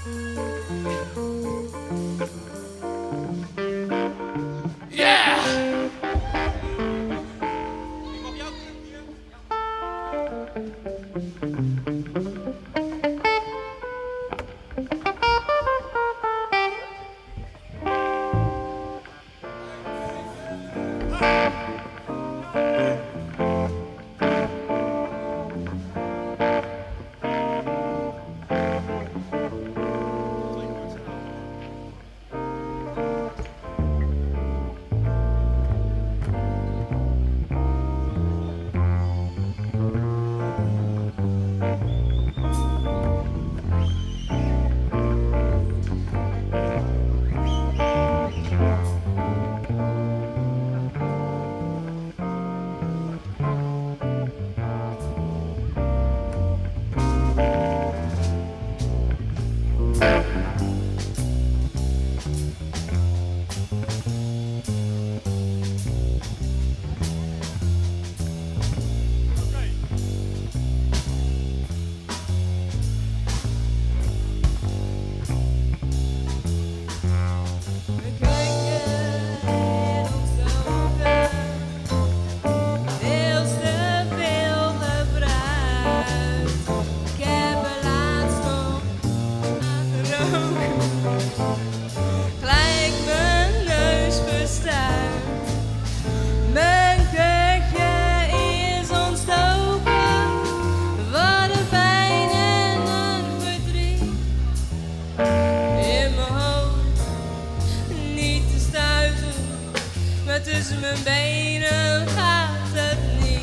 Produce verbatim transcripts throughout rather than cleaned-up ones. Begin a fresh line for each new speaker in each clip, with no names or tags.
tussen mijn benen gaat het niet.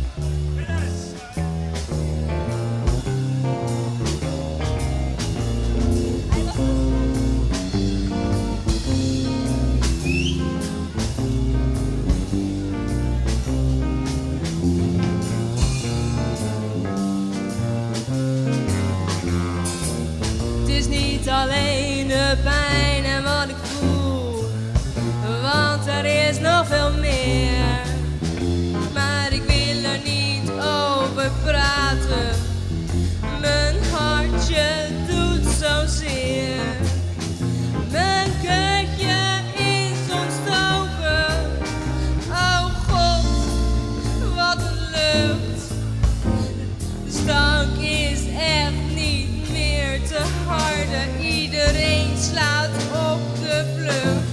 Het is niet alleen de pijn en wat ik voel, want er is nog veel meer. Maar ik wil er niet over praten, mijn hartje doet zozeer. Mijn kutje is ontstoken, oh God, wat een lucht. De stank is echt niet meer te harde, iedereen slaat op de vlucht.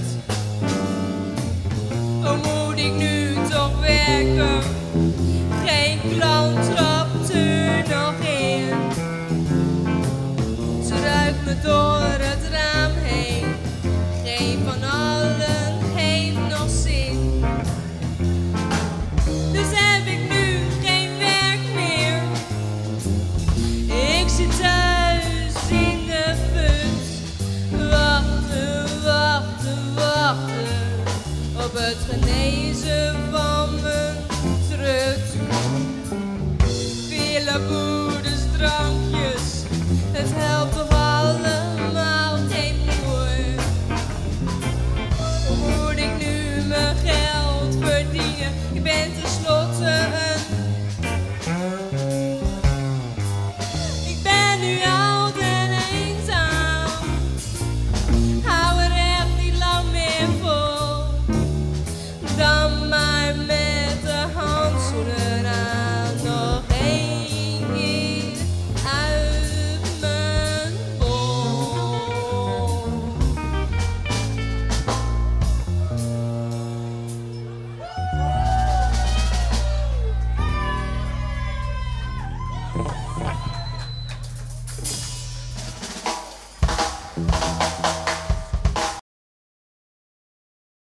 Hoe moet ik nu toch werken? Geen klant trapt er nog in. Ze ruikt me door